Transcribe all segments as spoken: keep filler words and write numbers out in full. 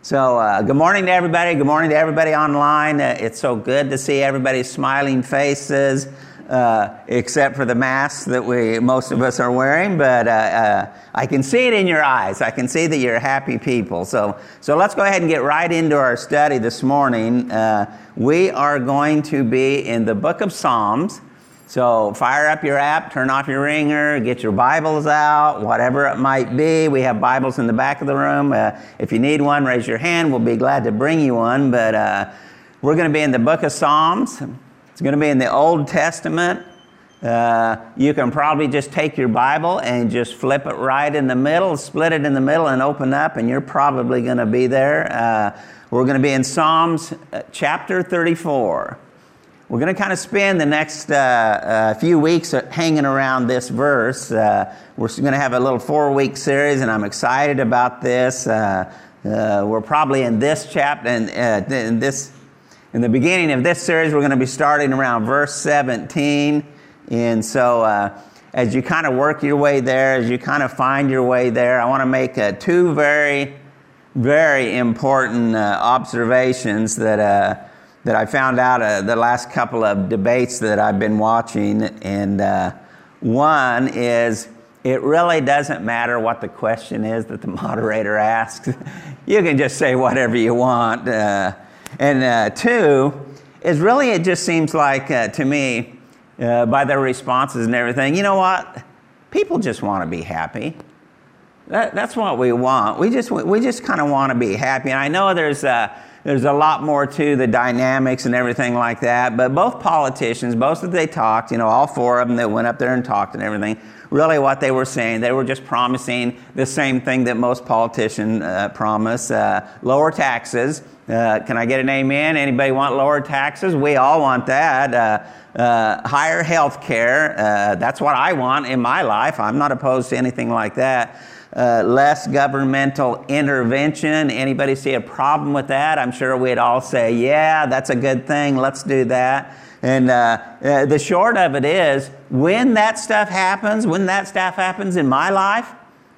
So uh, good morning to everybody. Good morning to everybody online. Uh, it's so good to see everybody's smiling faces, uh, except for the masks that we most of us are wearing. But uh, uh, I can see it in your eyes. I can see that you're happy people. So so let's go ahead and get right into our study this morning. Uh, we are going to be in the book of Psalms. So fire up your app, turn off your ringer, get your Bibles out, whatever it might be. We have Bibles in the back of the room. Uh, if you need one, raise your hand. We'll be glad to bring you one. But uh, we're going to be in the book of Psalms. It's going to be in the Old Testament. Uh, you can probably just take your Bible and just flip it right in the middle, split it in the middle and open up, and you're probably going to be there. Uh, we're going to be in Psalms uh, chapter thirty-four. We're going to kind of spend the next uh, uh, few weeks hanging around this verse. Uh, we're going to have a little four-week series, and I'm excited about this. Uh, uh, we're probably in this chapter, and uh, in this, in the beginning of this series, we're going to be starting around verse seventeen. And so, uh, as you kind of work your way there, as you kind of find your way there, I want to make uh, two very, very important uh, observations that. Uh, that I found out uh, the last couple of debates that I've been watching. And uh, one is, it really doesn't matter what the question is that the moderator asks. You can just say whatever you want. Uh, and uh, two is really, it just seems like, uh, to me, uh, by their responses and everything, you know what? People just want to be happy. That, that's what we want. We just we just kind of want to be happy. And I know there's a, there's a lot more to the dynamics and everything like that, but both politicians, both that they talked, you know, all four of them that went up there and talked and everything, really what they were saying, they were just promising the same thing that most politicians uh, promise, uh, lower taxes. Uh, can I get an amen? Anybody want lower taxes? We all want that. Uh, uh, higher health care. Uh, that's what I want in my life. I'm not opposed to anything like that. Uh, less governmental intervention. Anybody see a problem with that? I'm sure we'd all say, yeah, that's a good thing. Let's do that. And uh, uh, the short of it is, when that stuff happens, when that stuff happens in my life,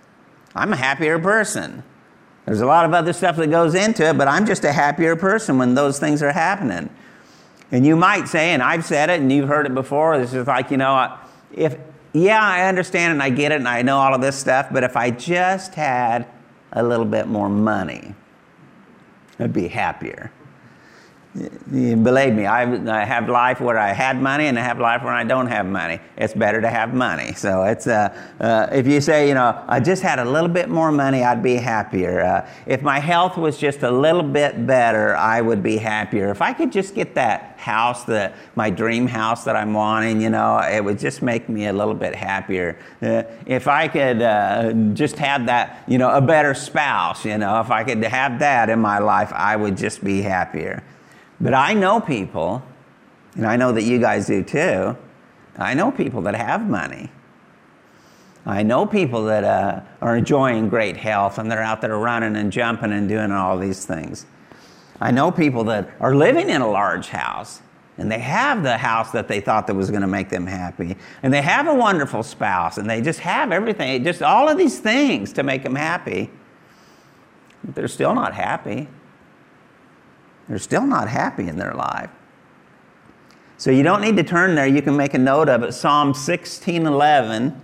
I'm a happier person. There's a lot of other stuff that goes into it, but I'm just a happier person when those things are happening. And you might say, and I've said it, and you've heard it before, it's just like, you know, if... yeah, I understand and I get it and I know all of this stuff, but if I just had a little bit more money, I'd be happier. Believe me, I, I have life where I had money and I have life where I don't have money. It's better to have money. So it's uh, uh, if you say, you know, I just had a little bit more money, I'd be happier. Uh, if my health was just a little bit better, I would be happier. If I could just get that house, the my dream house that I'm wanting, you know, it would just make me a little bit happier. Uh, if I could uh, just have that, you know, a better spouse, you know, if I could have that in my life, I would just be happier. But I know people, and I know that you guys do too, I know people that have money. I know people that uh, are enjoying great health and they're out there running and jumping and doing all these things. I know people that are living in a large house and they have the house that they thought that was going to make them happy. And they have a wonderful spouse and they just have everything, just all of these things to make them happy. But they're still not happy. They're still not happy in their life. So you don't need to turn there. You can make a note of it. Psalm sixteen eleven.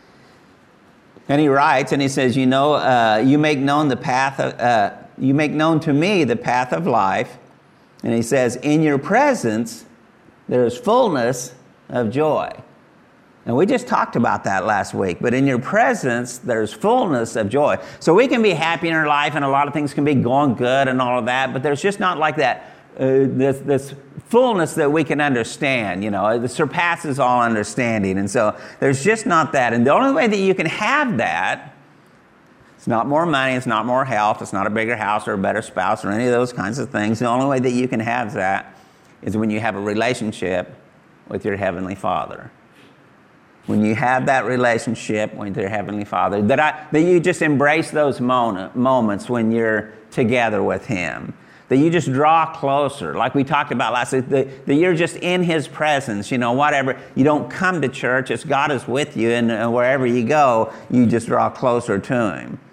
And he writes, and he says, you know, uh, you make known the path of, uh, you make known to me the path of life. And he says, in your presence, there is fullness of joy. And we just talked about that last week. But in your presence, there's fullness of joy. So we can be happy in our life, and a lot of things can be going good and all of that, but there's just not like that, uh, this, this fullness that we can understand, you know. It surpasses all understanding. And so there's just not that. And the only way that you can have that, it's not more money, it's not more health, it's not a bigger house or a better spouse or any of those kinds of things. The only way that you can have that is when you have a relationship with your Heavenly Father. When you have that relationship with your Heavenly Father, that I, that you just embrace those moment, moments when you're together with Him. That you just draw closer, like we talked about last week, that, that you're just in His presence, you know, whatever. You don't come to church, it's God is with you, and uh, wherever you go, you just draw closer to Him.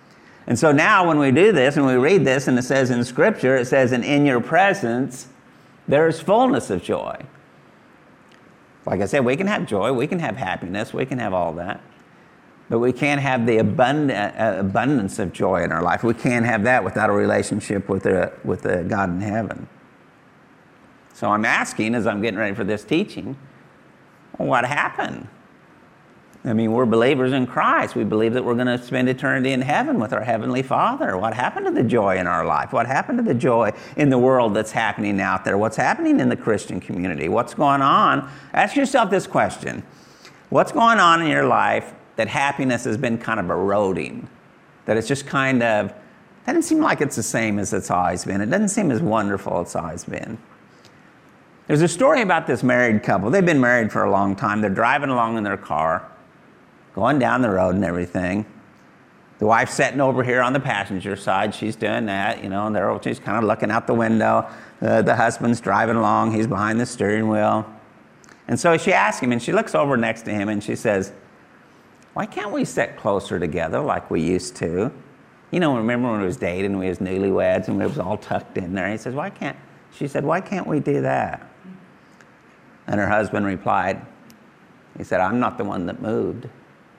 And so now when we do this and we read this and it says in Scripture, it says, and in your presence there is fullness of joy. Like I said, we can have joy, we can have happiness, we can have all that. But we can't have the abundant, uh, abundance of joy in our life. We can't have that without a relationship with the, with the God in heaven. So I'm asking, as I'm getting ready for this teaching, well, what happened? I mean, we're believers in Christ. We believe that we're going to spend eternity in heaven with our Heavenly Father. What happened to the joy in our life? What happened to the joy in the world that's happening out there? What's happening in the Christian community? What's going on? Ask yourself this question. What's going on in your life that happiness has been kind of eroding? That it's just kind of, doesn't seem like it's the same as it's always been. It doesn't seem as wonderful as it's always been. There's a story about this married couple. They've been married for a long time. They're driving along in their car, going down the road and everything. The wife's sitting over here on the passenger side. She's doing that, you know, and they're, she's kind of looking out the window. Uh, the husband's driving along. He's behind the steering wheel. And so she asks him, and she looks over next to him, and she says, why can't we sit closer together like we used to? You know, remember when we was dating, we was newlyweds, and we was all tucked in there. He says, why can't, she said, why can't we do that? And her husband replied, he said, I'm not the one that moved.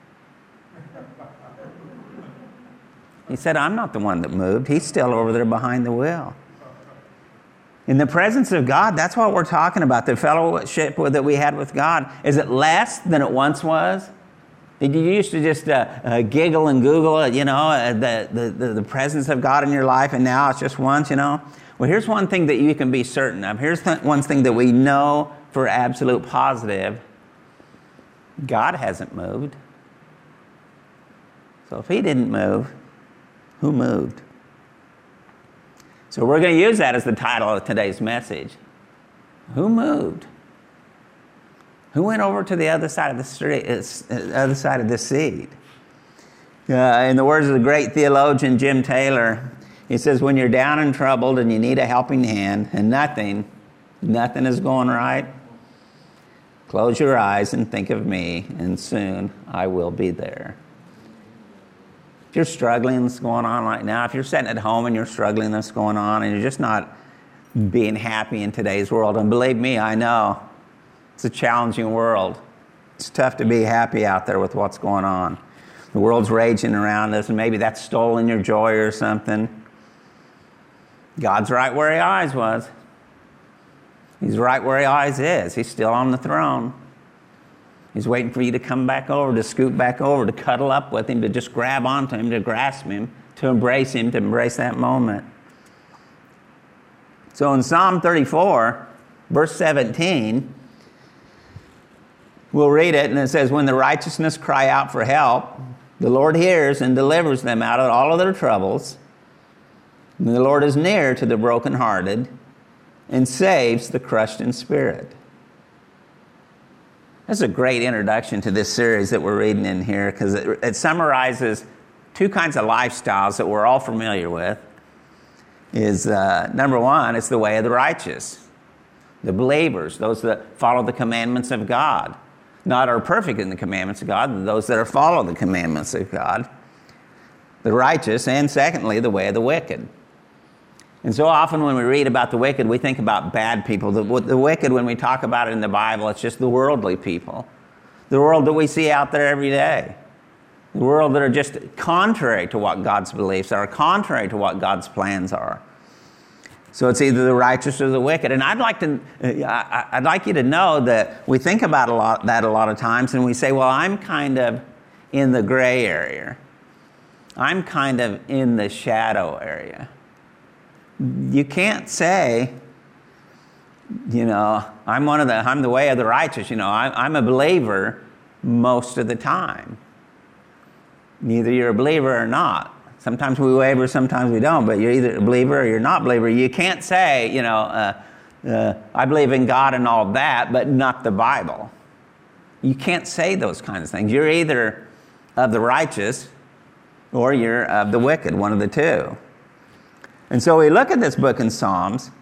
He said, I'm not the one that moved. He's still over there behind the wheel. In the presence of God, that's what we're talking about. The fellowship that we had with God. Is it less than it once was? Did you used to just uh, uh, giggle and Google, you know, uh, the, the, the, the presence of God in your life, and now it's just once, you know? Well, here's one thing that you can be certain of. Here's th- one thing that we know for absolute positive. God hasn't moved. So if He didn't move, who moved? So we're going to use that as the title of today's message. Who moved? Who went over to the other side of the street, uh, other side of the seat? Uh, in the words of the great theologian Jim Taylor, he says, when you're down and troubled and you need a helping hand and nothing, nothing is going right, close your eyes and think of me, and soon I will be there. If you're struggling, what's going on right now, if you're sitting at home and you're struggling, what's going on, and you're just not being happy in today's world, and believe me, I know, it's a challenging world. It's tough to be happy out there with what's going on. The world's raging around us, and maybe that's stolen your joy or something. God's right where He always was. He's right where He always is. He's still on the throne. He's waiting for you to come back over, to scoot back over, to cuddle up with Him, to just grab onto Him, to grasp Him, to embrace Him, to embrace that moment. So in Psalm thirty-four, verse seventeen, we'll read it, and it says, when the righteousness cry out for help, the Lord hears and delivers them out of all of their troubles. And the Lord is near to the brokenhearted and saves the crushed in spirit. That's a great introduction to this series that we're reading in here, because it, it summarizes two kinds of lifestyles that we're all familiar with. Is uh, number one, it's the way of the righteous, the believers, those that follow the commandments of God. Not are perfect in the commandments of God, but those that are follow the commandments of God. The righteous, and secondly, the way of the wicked. And so often when we read about the wicked, we think about bad people. The, the wicked, when we talk about it in the Bible, it's just the worldly people. The world that we see out there every day. The world that are just contrary to what God's beliefs are, contrary to what God's plans are. So it's either the righteous or the wicked. And I'd like to, I'd like you to know that we think about a lot, that a lot of times, and we say, well, I'm kind of in the gray area. I'm kind of in the shadow area. You can't say, you know, I'm one of the, I'm the way of the righteous. You know, I'm, I'm a believer most of the time. Neither you're a believer or not. Sometimes we waver, sometimes we don't, but you're either a believer or you're not a believer. You can't say, you know, uh, uh, I believe in God and all that, but not the Bible. You can't say those kinds of things. You're either of the righteous or you're of the wicked, one of the two. And so we look at this book in Psalms,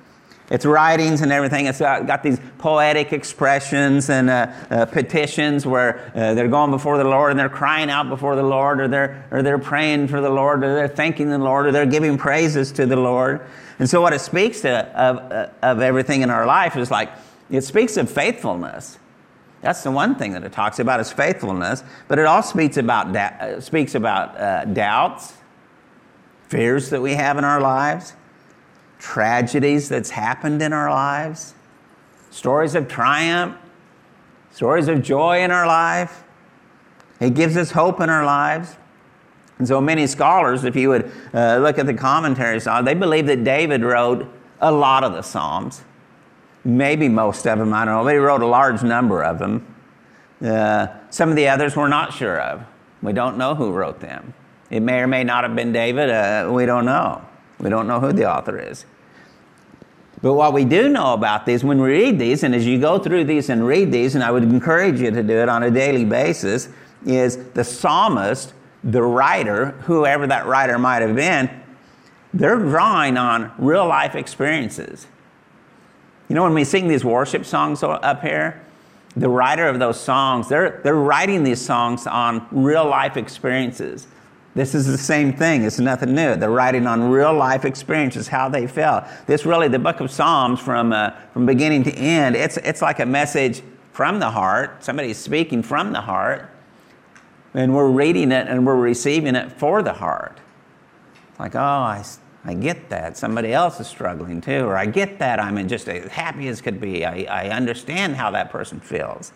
Its writings and everything, it's got, got these poetic expressions and uh, uh, petitions where uh, they're going before the Lord and they're crying out before the Lord, or they're, or they're praying for the Lord, or they're thanking the Lord, or they're giving praises to the Lord. And so what it speaks to of, uh, of everything in our life is like, it speaks of faithfulness. That's the one thing that it talks about, is faithfulness. But it also speaks about, da- uh, speaks about uh, doubts, fears that we have in our lives, tragedies that's happened in our lives, stories of triumph, stories of joy in our life. It gives us hope in our lives. And so many scholars, if you would uh, look at the commentaries, they believe that David wrote a lot of the Psalms. Maybe most of them, I don't know, but he wrote a large number of them. Uh, some of the others we're not sure of. We don't know who wrote them. It may or may not have been David. Uh, we don't know. We don't know who the author is. But what we do know about these, when we read these, and as you go through these and read these, and I would encourage you to do it on a daily basis, is the psalmist, the writer, whoever that writer might have been, they're drawing on real life experiences. You know, when we sing these worship songs up here, the writer of those songs, they're, they're writing these songs on real life experiences. This is the same thing. It's nothing new. They're writing on real life experiences, how they felt. This really, the book of Psalms, from uh, from beginning to end, it's it's like a message from the heart. Somebody's speaking from the heart, and we're reading it and we're receiving it for the heart. Like, oh, I, I get that. Somebody else is struggling too, or I get that. I'm just as happy as could be. I, I understand how that person feels.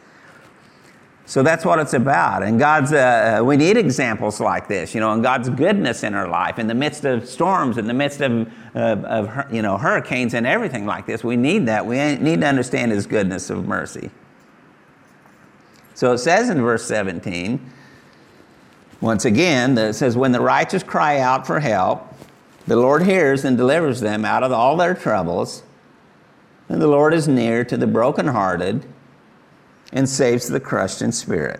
So that's what it's about. And God's, uh, we need examples like this, you know, and God's goodness in our life, in the midst of storms, in the midst of, uh, of you know, hurricanes and everything like this. We need that. We need to understand His goodness of mercy. So it says in verse seventeen, once again, it says, when the righteous cry out for help, the Lord hears and delivers them out of all their troubles, and the Lord is near to the brokenhearted and saves the crushed in spirit.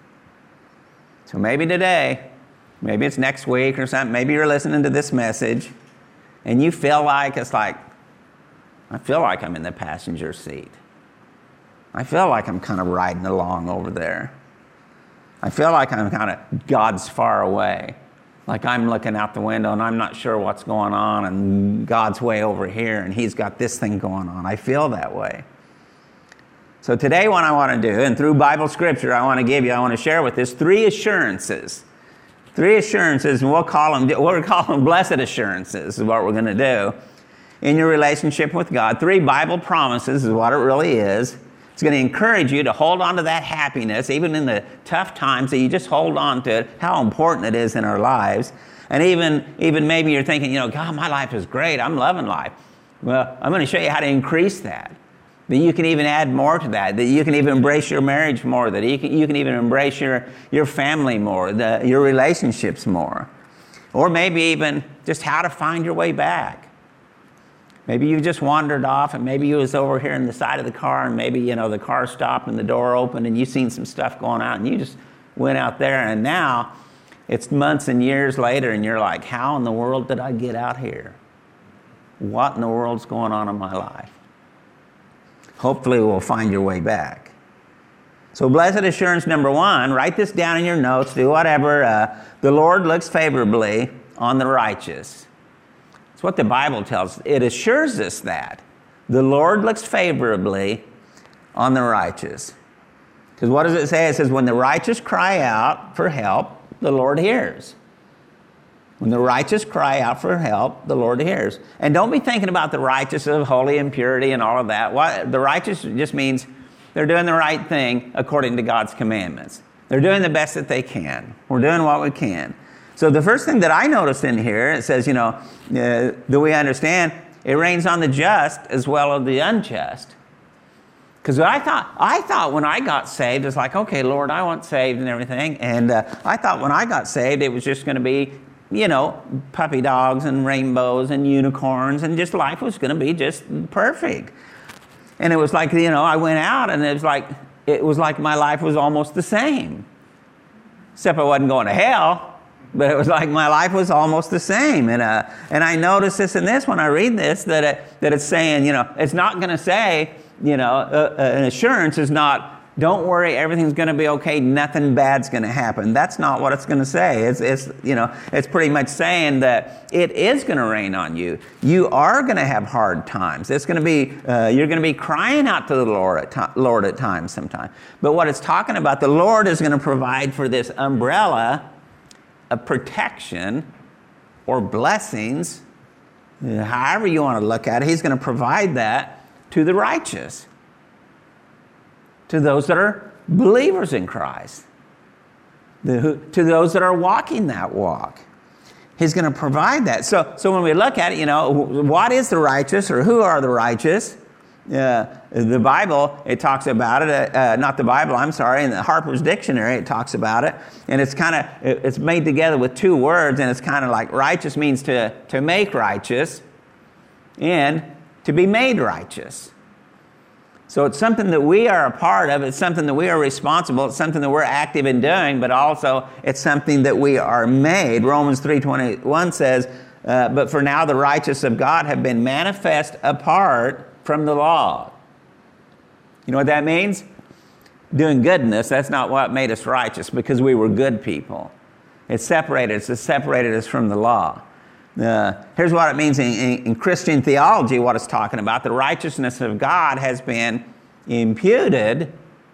So maybe today, maybe it's next week or something, maybe you're listening to this message and you feel like it's like, I feel like I'm in the passenger seat. I feel like I'm kind of riding along over there. I feel like I'm kind of, God's far away. Like I'm looking out the window and I'm not sure what's going on, and God's way over here and He's got this thing going on. I feel that way. So today what I want to do, and through Bible Scripture I want to give you, I want to share with this three assurances. Three assurances, and we'll call them, we'll call them blessed assurances is what we're going to do in your relationship with God. Three Bible promises is what it really is. It's going to encourage you to hold on to that happiness, even in the tough times, that you just hold on to it, how important it is in our lives. And even, even maybe you're thinking, you know, God, my life is great. I'm loving life. Well, I'm going to show you how to increase that. That you can even add more to that, that you can even embrace your marriage more, that you can, you can even embrace your, your family more, the, your relationships more. Or maybe even just how to find your way back. Maybe you just wandered off, and maybe you was over here on the side of the car, and maybe, you know, the car stopped and the door opened and you seen some stuff going on and you just went out there, and now it's months and years later and you're like, how in the world did I get out here? What in the world's going on in my life? Hopefully we'll find your way back. So blessed assurance number one, write this down in your notes, do whatever. Uh, the Lord looks favorably on the righteous. That's what the Bible tells us. It assures us that. The Lord looks favorably on the righteous. Because what does it say? It says, when the righteous cry out for help, the Lord hears. When the righteous cry out for help, the Lord hears. And don't be thinking about the righteous of holy and purity and all of that. What, the righteous just means they're doing the right thing according to God's commandments. They're doing the best that they can. We're doing what we can. So the first thing that I noticed in here, it says, you know, uh, that we understand, it rains on the just as well as the unjust. Because I thought, I thought when I got saved, it's like, okay, Lord, I want saved and everything. And uh, I thought when I got saved, it was just going to be, you know, puppy dogs and rainbows and unicorns, and just life was going to be just perfect. And it was like, you know, I went out and it was like, it was like my life was almost the same. Except I wasn't going to hell. but it was like my life was almost the same. And uh, and I noticed this in this when I read this, that it, that it's saying, you know, it's not going to say, you know, uh, uh, an assurance is not, don't worry, everything's going to be okay, nothing bad's going to happen. That's not what it's going to say. It's, it's, you know, it's pretty much saying that it is going to rain on you. You are going to have hard times. It's going to be, uh, you're going to be crying out to the Lord at, to- Lord at times sometime. But what it's talking about, the Lord is going to provide for this umbrella of protection or blessings, however you want to look at it. He's going to provide that to the righteous, to those that are believers in Christ, the, to those that are walking that walk. He's going to provide that. So, so when we look at it, you know, what is the righteous, or who are the righteous? Uh, the Bible, it talks about it, uh, not the Bible, I'm sorry, in the Harper's Dictionary, it talks about it, and it's kind of, it's made together with two words, and it's kind of like righteous means to, to make righteous, and to be made righteous. So it's something that we are a part of. It's something that we are responsible. It's something that we're active in doing, but also it's something that we are made. Romans three twenty-one says, uh, but for now the righteous of God have been manifest apart from the law. You know what that means? Doing goodness, that's not what made us righteous, because we were good people. It separated us. It separated us from the law. Uh, here's what it means in, in, in Christian theology, what it's talking about. The righteousness of God has been imputed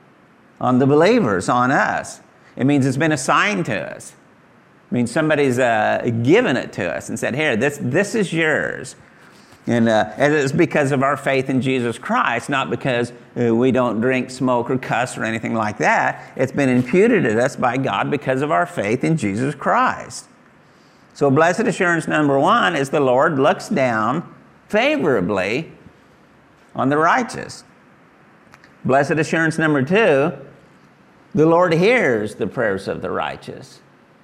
on the believers, on us. It means it's been assigned to us. It means somebody's uh, given it to us and said, here, this, this is yours. And uh, it is because of our faith in Jesus Christ, not because uh, we don't drink, smoke, or cuss or anything like that. It's been imputed to us by God because of our faith in Jesus Christ. So blessed assurance number one is the Lord looks down favorably on the righteous. Blessed assurance number two, the Lord hears the prayers of the righteous.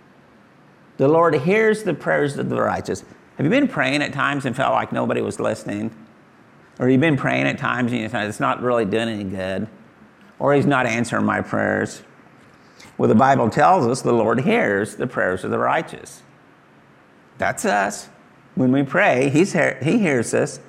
The Lord hears the prayers of the righteous. Have you been praying at times and felt like nobody was listening? Or you've been praying at times and you thought, it's not really doing any good? Or he's not answering my prayers? Well, the Bible tells us the Lord hears the prayers of the righteous. That's us. When we pray, he's he- he hears us.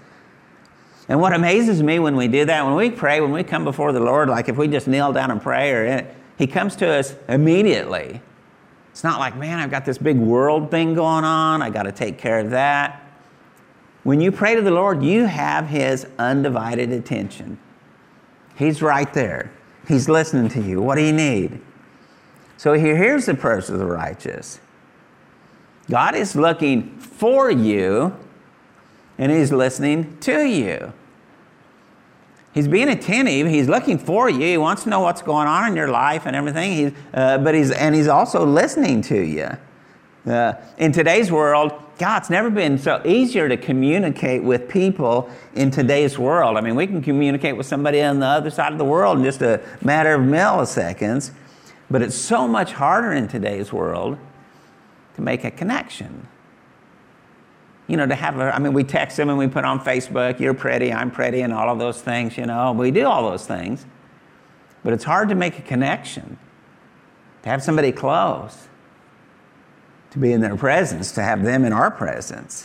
And what amazes me when we do that, when we pray, when we come before the Lord, like if we just kneel down and pray, or he comes to us immediately. It's not like, man, I've got this big world thing going on. I got to take care of that. When you pray to the Lord, you have his undivided attention. He's right there. He's listening to you. What do you need? So he hears the prayers of the righteous. God is looking for you, and he's listening to you. He's being attentive. He's looking for you. He wants to know what's going on in your life and everything. He's, uh, but he's and he's also listening to you. Uh, in today's world, God, it's never been so easier to communicate with people in today's world. I mean, we can communicate with somebody on the other side of the world in just a matter of milliseconds, but it's so much harder in today's world to make a connection. You know, to have a, I mean, we text them and we put on Facebook, you're pretty, I'm pretty, and all of those things, you know. We do all those things. But it's hard to make a connection, to have somebody close, to be in their presence, to have them in our presence.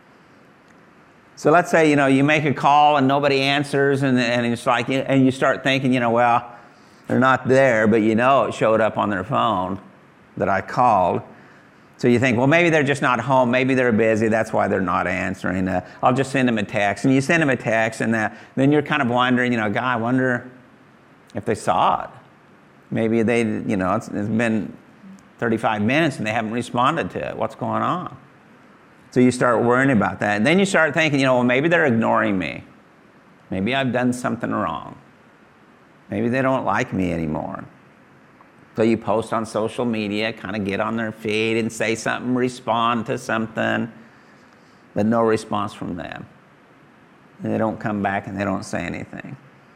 So let's say, you know, you make a call and nobody answers, and, and it's like, and you start thinking, you know, well, they're not there, but you know it showed up on their phone that I called. So you think, well, maybe they're just not home. Maybe they're busy. That's why they're not answering. Uh, I'll just send them a text. And you send them a text, and uh, then you're kind of wondering, you know, God, I wonder if they saw it. Maybe they, you know, it's, it's been thirty-five minutes and they haven't responded to it. What's going on? So you start worrying about that. And then you start thinking, you know, well, maybe they're ignoring me. Maybe I've done something wrong. Maybe they don't like me anymore. So you post on social media, kind of get on their feed and say something, respond to something, but no response from them. And they don't come back and they don't say anything.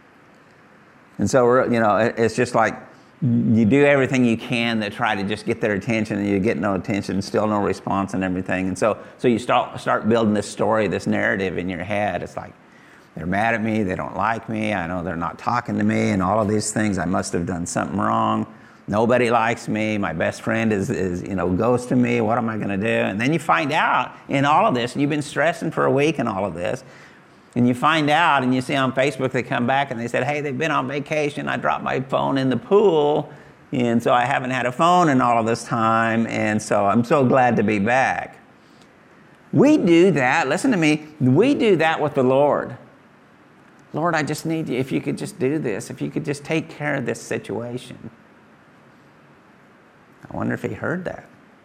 And so, we're, you know, it's just like you do everything you can to try to just get their attention, and you get no attention, still no response and everything. And so, so you start, start building this story, this narrative in your head. It's like, they're mad at me, they don't like me, I know they're not talking to me, and all of these things, I must have done something wrong. Nobody likes me. My best friend is, is you know, ghosting me. What am I going to do? And then you find out in all of this, and you've been stressing for a week and all of this, and you find out and you see on Facebook they come back and they said, hey, they've been on vacation. I dropped my phone in the pool, and so I haven't had a phone in all of this time, and so I'm so glad to be back. We do that. Listen to me. We do that with the Lord. Lord, I just need you. If you could just do this, if you could just take care of this situation. I wonder if he heard that.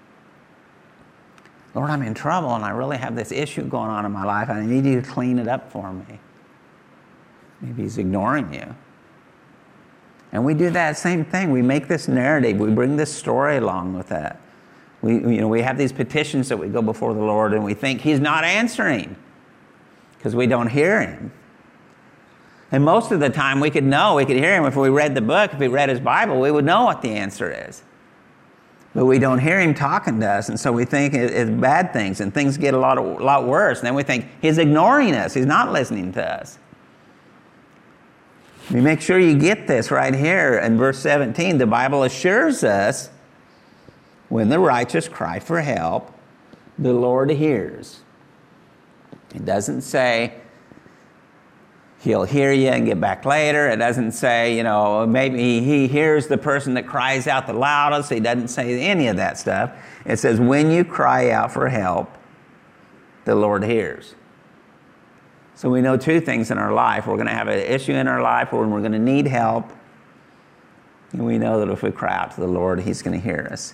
Lord, I'm in trouble and I really have this issue going on in my life and I need you to clean it up for me. Maybe he's ignoring you. And we do that same thing. We make this narrative. We bring this story along with that. We, you know, we have these petitions that we go before the Lord and we think he's not answering because we don't hear him. And most of the time we could know, we could hear him if we read the book, if we read his Bible, we would know what the answer is. But we don't hear him talking to us, and so we think it's bad things, and things get a lot, of, a lot worse. And then we think he's ignoring us. He's not listening to us. You make sure you get this right here in verse seventeen. The Bible assures us when the righteous cry for help, the Lord hears. It doesn't say he'll hear you and get back later. It doesn't say, you know, maybe he hears the person that cries out the loudest. He doesn't say any of that stuff. It says when you cry out for help, the Lord hears. So we know two things in our life. We're going to have an issue in our life where we're going to need help. And we know that if we cry out to the Lord, he's going to hear us.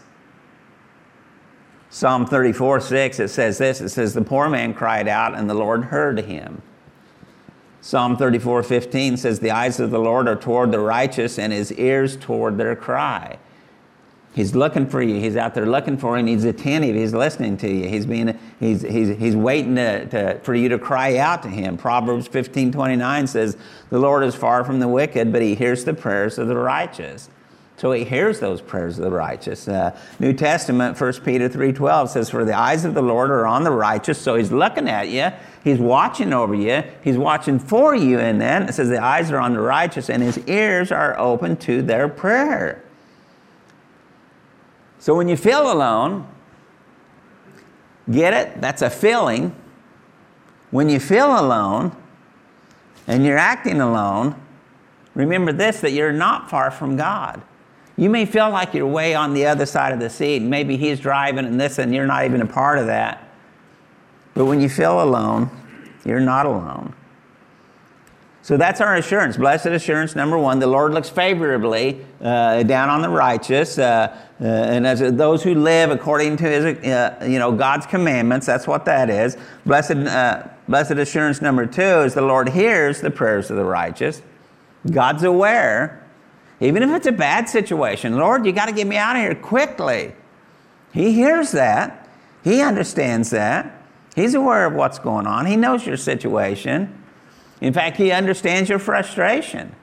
Psalm thirty-four six, it says this. It says, the poor man cried out and the Lord heard him. Psalm thirty-four fifteen says, the eyes of the Lord are toward the righteous and his ears toward their cry. He's looking for you. He's out there looking for you, and he's attentive. He's listening to you. He's being, he's, he's, he's waiting to, to, for you to cry out to him. Proverbs fifteen twenty-nine says, the Lord is far from the wicked, but he hears the prayers of the righteous. So he hears those prayers of the righteous. Uh, New Testament, First Peter three twelve says, for the eyes of the Lord are on the righteous. So he's looking at you. He's watching over you. He's watching for you in that. It says the eyes are on the righteous and his ears are open to their prayer. So when you feel alone, get it? That's a feeling. When you feel alone and you're acting alone, remember this, that you're not far from God. You may feel like you're way on the other side of the seat. Maybe he's driving and this and you're not even a part of that. But when you feel alone, you're not alone. So that's our assurance. Blessed assurance, number one, the Lord looks favorably uh, down on the righteous. Uh, uh, and as those who live according to his, uh, you know, God's commandments, that's what that is. Blessed, uh, blessed assurance number two is the Lord hears the prayers of the righteous. God's aware. Even if it's a bad situation, Lord, you got to get me out of here quickly. He hears that. He understands that. He's aware of what's going on. He knows your situation. In fact, he understands your frustration.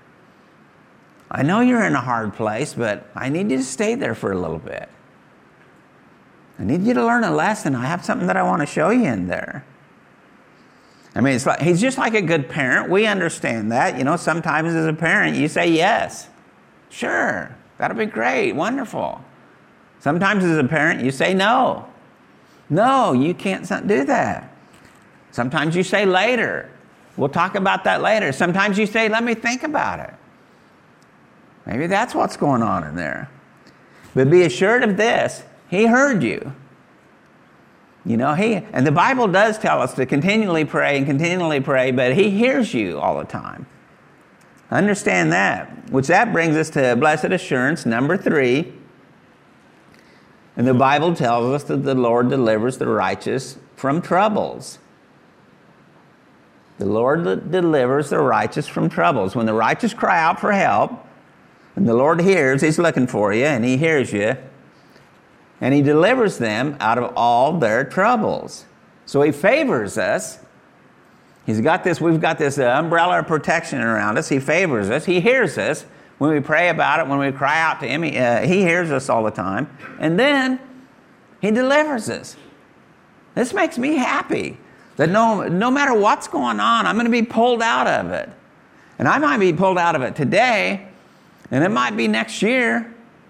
I know you're in a hard place, but I need you to stay there for a little bit. I need you to learn a lesson. I have something that I want to show you in there. I mean, it's like he's just like a good parent. We understand that. You know, sometimes as a parent, you say yes. Sure, that'll be great, wonderful. Sometimes as a parent, you say no. No, you can't do that. Sometimes you say later. We'll talk about that later. Sometimes you say, let me think about it. Maybe that's what's going on in there. But be assured of this, he heard you. You know, he, and the Bible does tell us to continually pray and continually pray, but he hears you all the time. Understand that. Which that brings us to blessed assurance, number three. And the Bible tells us that the Lord delivers the righteous from troubles. The Lord delivers the righteous from troubles. When the righteous cry out for help, and the Lord hears, he's looking for you, and he hears you, and he delivers them out of all their troubles. So he favors us. He's got this, we've got this uh, umbrella of protection around us. He favors us. He hears us. When we pray about it, when we cry out to him, he, uh, he hears us all the time. And then he delivers us. This makes me happy. That no, no matter what's going on, I'm going to be pulled out of it. And I might be pulled out of it today, and it might be next year,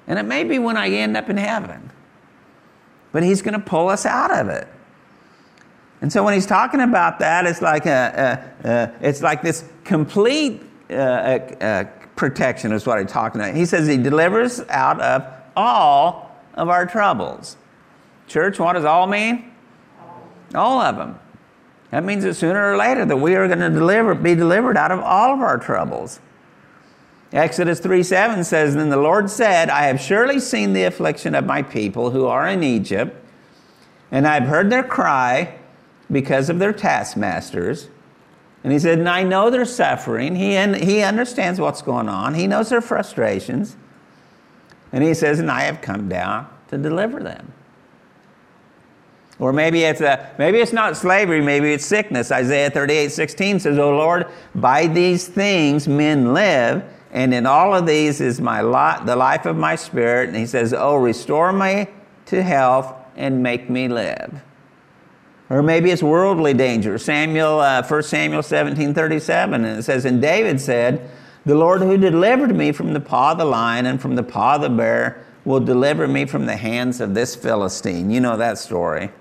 And it may be when I end up in heaven. But he's going to pull us out of it. And so when he's talking about that, it's like a, a, a it's like this complete uh, uh, protection is what he's talking about. He says he delivers out of all of our troubles. Church, what does all mean? All of them. That means that sooner or later that we are going to deliver, be delivered out of all of our troubles. Exodus three seven says, Then the Lord said, I have surely seen the affliction of my people who are in Egypt, and I have heard their cry because of their taskmasters. And he said, and I know their suffering. He, he understands what's going on. He knows their frustrations. And he says, and I have come down to deliver them. Or maybe it's a maybe it's not slavery, maybe it's sickness. Isaiah thirty-eight sixteen says, O Lord, by these things men live, and in all of these is my lot, the life of my spirit. And he says, oh, restore me to health and make me live. Or maybe it's worldly danger. Samuel, uh, First Samuel seventeen thirty-seven, and it says, and David said, the Lord who delivered me from the paw of the lion and from the paw of the bear will deliver me from the hands of this Philistine. You know that story.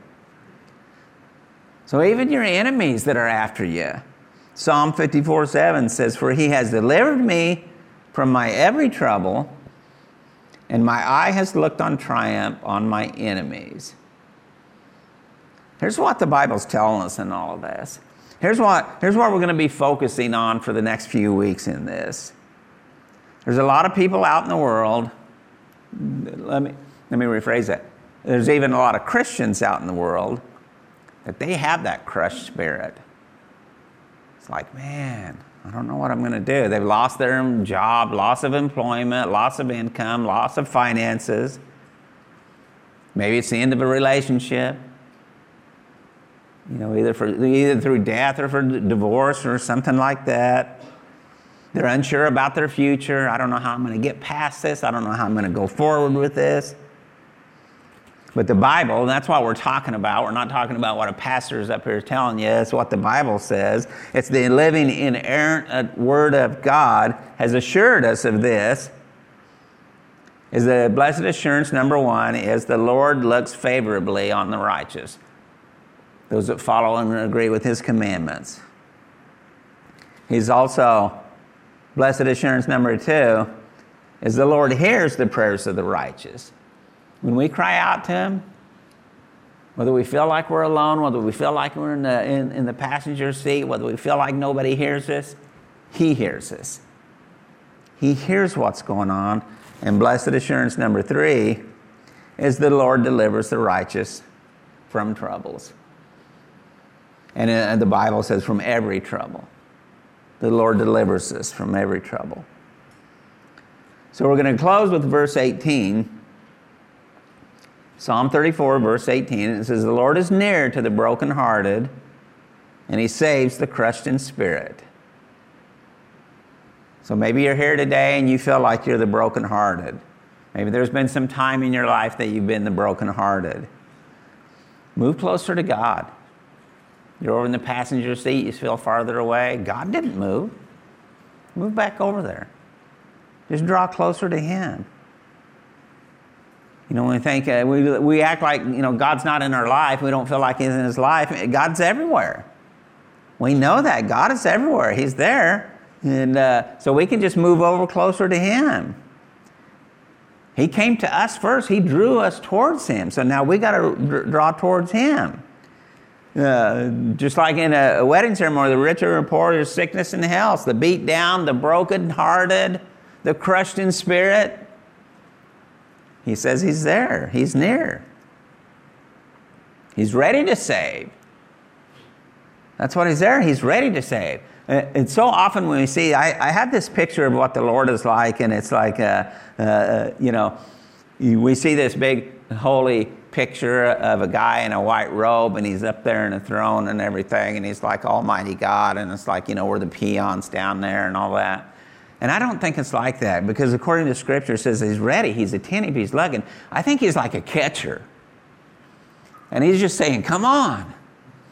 So even your enemies that are after you. Psalm fifty-four seven says, for he has delivered me from my every trouble, and my eye has looked on triumph on my enemies. Here's what the Bible's telling us in all of this. Here's what, here's what we're going to be focusing on for the next few weeks in this. There's a lot of people out in the world. Let me, let me rephrase that. There's even a lot of Christians out in the world that they have that crushed spirit. It's like, man, I don't know what I'm going to do. They've lost their job, loss of employment, loss of income, loss of finances. Maybe it's the end of a relationship. You know, either for either through death or for divorce or something like that. They're unsure about their future. I don't know how I'm going to get past this. I don't know how I'm going to go forward with this. But the Bible, and that's what we're talking about. We're not talking about what a pastor is up here telling you. It's what the Bible says. It's the living, inerrant Word of God has assured us of this. Is the blessed assurance, number one, is the Lord looks favorably on the righteous. Those that follow and agree with his commandments. He's also, blessed assurance number two, is the Lord hears the prayers of the righteous. When we cry out to him, whether we feel like we're alone, whether we feel like we're in the, in, in the passenger seat, whether we feel like nobody hears us, he hears us. He hears what's going on. And blessed assurance number three is the Lord delivers the righteous from troubles. And uh, the Bible says from every trouble. The Lord delivers us from every trouble. So we're going to close with verse eighteen. Psalm thirty-four, verse eighteen. It says, the Lord is near to the brokenhearted, and he saves the crushed in spirit. So maybe you're here today and you feel like you're the brokenhearted. Maybe there's been some time in your life that you've been the brokenhearted. Move closer to God. You're over in the passenger seat, you feel farther away. God didn't move. Move back over there. Just draw closer to him. You know, when we think, uh, we, we act like, you know, God's not in our life. We don't feel like he's in his life. God's everywhere. We know that. God is everywhere. He's there. And uh, so we can just move over closer to him. He came to us first. He drew us towards him. So now we got to d- draw towards him. Uh, just like in a, a wedding ceremony, the rich or poor, there's sickness and health, the beat down, the broken-hearted, the crushed in spirit. He says he's there. He's near. He's ready to save. That's what he's there. He's ready to save. And so often when we see, I, I have this picture of what the Lord is like, and it's like, uh, uh, you know, we see this big holy picture of a guy in a white robe, and he's up there in a throne and everything, and he's like Almighty God, and it's like, you know, we're the peons down there and all that. And I don't think it's like that, because according to Scripture, it says he's ready, he's attentive, he's looking. I think he's like a catcher. And he's just saying, come on.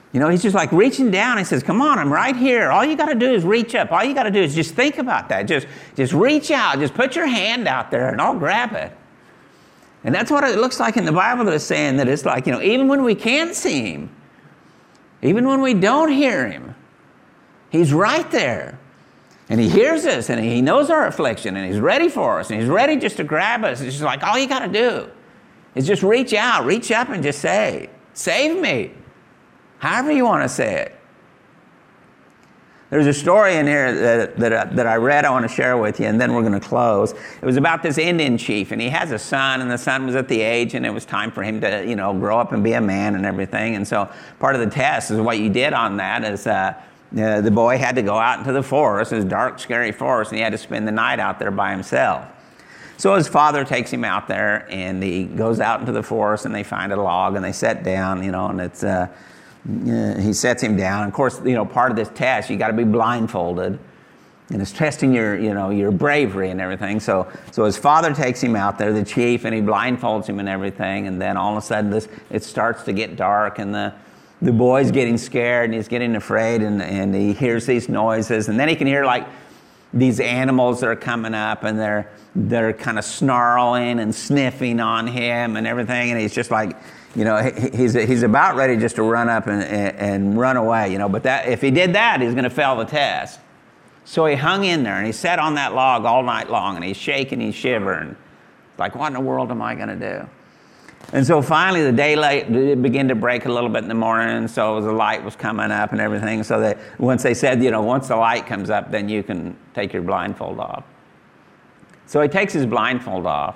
You know, he's just like reaching down. He says, come on, I'm right here. All you got to do is reach up. All you got to do is just think about that. Just, just reach out. Just put your hand out there and I'll grab it. And that's what it looks like in the Bible that is saying that it's like, you know, even when we can't see him, even when we don't hear him, he's right there. And he hears us and he knows our affliction and he's ready for us and he's ready just to grab us. It's just like all you got to do is just reach out, reach up and just say, save me. However you want to say it. There's a story in here that, that, that I read I want to share with you, and then we're going to close. It was about this Indian chief, and he has a son, and the son was at the age, and it was time for him to, you know, grow up and be a man and everything. And so part of the test is what you did on that is uh, uh, the boy had to go out into the forest, this dark, scary forest, and he had to spend the night out there by himself. So his father takes him out there, and he goes out into the forest, and they find a log, and they sit down, you know, and it's... Uh, Uh, he sets him down. Of course, you know, part of this test, you got to be blindfolded, and it's testing your, you know, your bravery and everything. So, so his father takes him out there, the chief, and he blindfolds him and everything. And then all of a sudden, this it starts to get dark, and the the boy's getting scared, and he's getting afraid, and and he hears these noises, and then he can hear like these animals that are coming up, and they're they're kind of snarling and sniffing on him and everything, and he's just like. You know, he's he's about ready just to run up and, and, and run away, you know. But that if he did that, he's going to fail the test. So he hung in there, and he sat on that log all night long, and he's shaking, he's shivering. Like, what in the world am I going to do? And so finally the daylight began to break a little bit in the morning, and so the light was coming up and everything. So that once they said, you know, once the light comes up, then you can take your blindfold off. So he takes his blindfold off.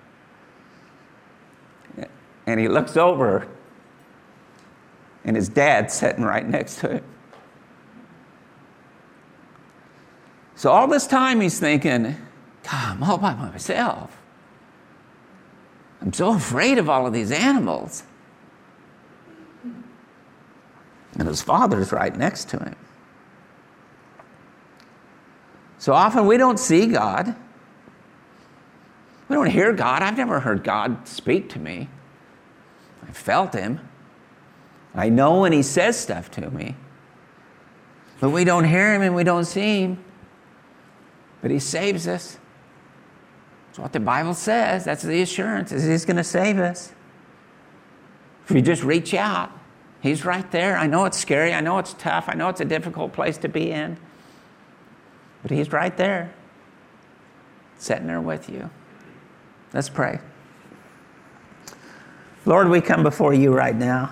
And he looks over, and his dad's sitting right next to him. So all this time he's thinking, God, I'm all by myself. I'm so afraid of all of these animals. And his father's right next to him. So often we don't see God. We don't hear God. I've never heard God speak to me. I felt him. I know when he says stuff to me. But we don't hear him and we don't see him. But he saves us. That's what the Bible says. That's the assurance, is he's going to save us. If we just reach out, he's right there. I know it's scary. I know it's tough. I know it's a difficult place to be in. But he's right there, sitting there with you. Let's pray. Lord, we come before you right now.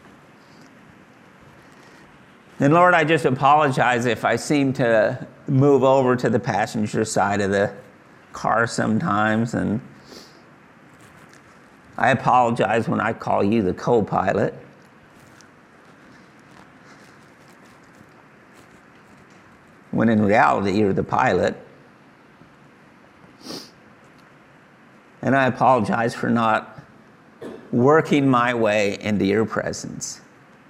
And Lord, I just apologize if I seem to move over to the passenger side of the car sometimes. And I apologize when I call you the co-pilot. When in reality, you're the pilot. And I apologize for not working my way into your presence.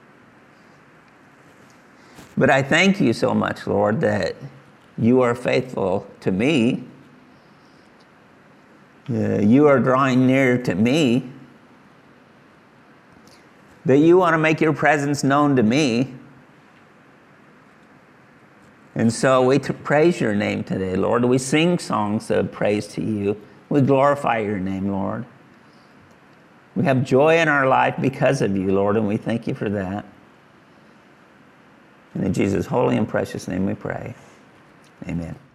But I thank you so much, Lord, that you are faithful to me. Uh, you are drawing near to me. That you want to make your presence known to me. And so we t- praise your name today, Lord. We sing songs of praise to you. We glorify your name, Lord. We have joy in our life because of you, Lord, and we thank you for that. And in Jesus' holy and precious name we pray. Amen.